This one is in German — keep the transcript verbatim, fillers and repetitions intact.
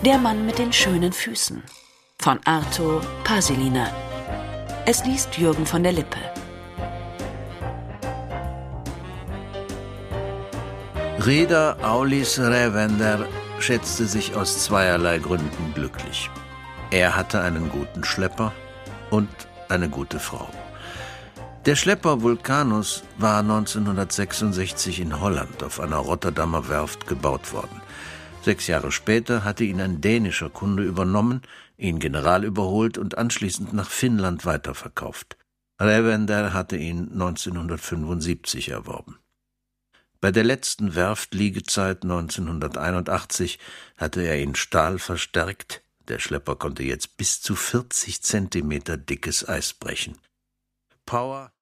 Der Mann mit den schönen Füßen von Arto Pasilina. Es liest Jürgen von der Lippe. Reeder Aulis Rävender schätzte sich aus zweierlei Gründen glücklich. Er hatte einen guten Schlepper und eine gute Frau. Der Schlepper Vulcanus war neunzehnhundertsechsundsechzig in Holland auf einer Rotterdamer Werft gebaut worden. Sechs Jahre später hatte ihn ein dänischer Kunde übernommen, ihn general überholt und anschließend nach Finnland weiterverkauft. Rävender hatte ihn neunzehnhundertfünfundsiebzig erworben. Bei der letzten Werftliegezeit neunzehnhunderteinundachtzig hatte er in Stahl verstärkt. Der Schlepper konnte jetzt bis zu vierzig Zentimeter dickes Eis brechen. Power